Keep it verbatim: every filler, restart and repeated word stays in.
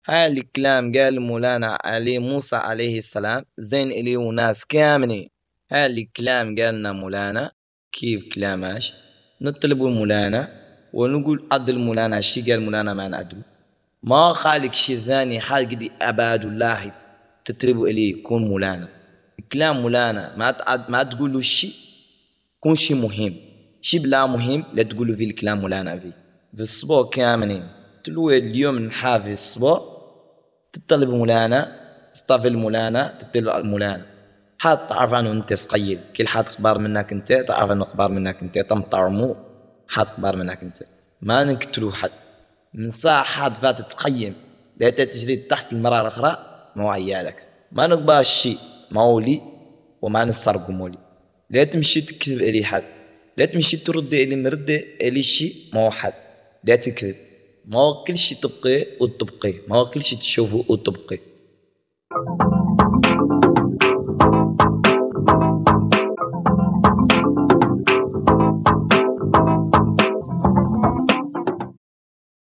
هاي الكلام قال مولانا علي موسى عليه السلام زين إلي وناس كاملين. هاي الكلام قالنا مولانا كيف كلاماش نطلب مولانا ونقول أدل مولانا شي قال مولانا ما نأدل ما خالك شي ثاني حاجة دي أباد الله تطلبوا إلي يكون مولانا. كلام مولانا ما ما تقولوا شي كون شي مهم شي بلا مهم لا تقولوا في الكلام مولانا فيه في الصبو كاملين تلوي اليوم نحافظ الصبو تطلب مولانا تستافل مولانا تطلب المولانا حد تعرف عنه انت صغير كل حد اخبار منك انت تعرف عنه اخبار منك انت تم طعمو حد اخبار منك انت ما نقتلوا حد من ساعة حد فات تخيم لا تجري تحت المرأة الأخرى ما هو عيالك ما نقبل الشيء ما هو لي وما نسرق مولي لا تمشي تكذب إلي حد لا تمشي ترد إلي مرد إلي شيء ما هو حد لا تكذب ما هو كل شيء تبقي وتبقي ما هو كل شيء تشوفه وتبقي